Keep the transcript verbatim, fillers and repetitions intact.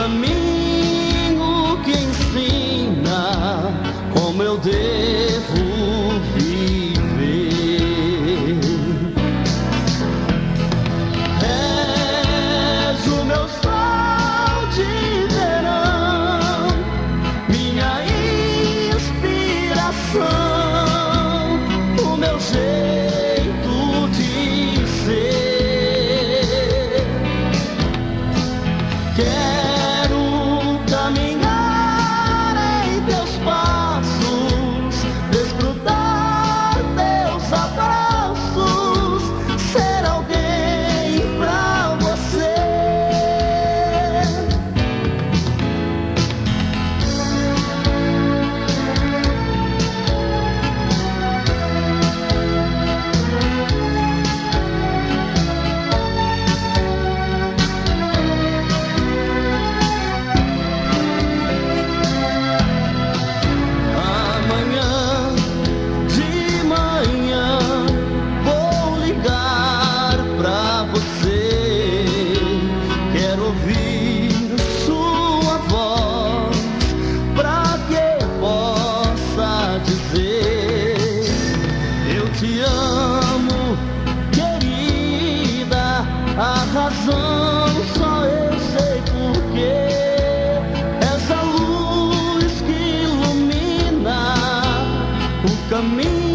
caminho que ensina como eu devo viver. És o meu sol de verão, minha inspiração, o meu jeito de ser. Quero caminhar em teus passos, desfrutar teus abraços, ser alguém pra você. Ouvir sua voz, pra que eu possa dizer: eu te amo, querida. A razão só eu sei porquê. És a luz que ilumina o caminho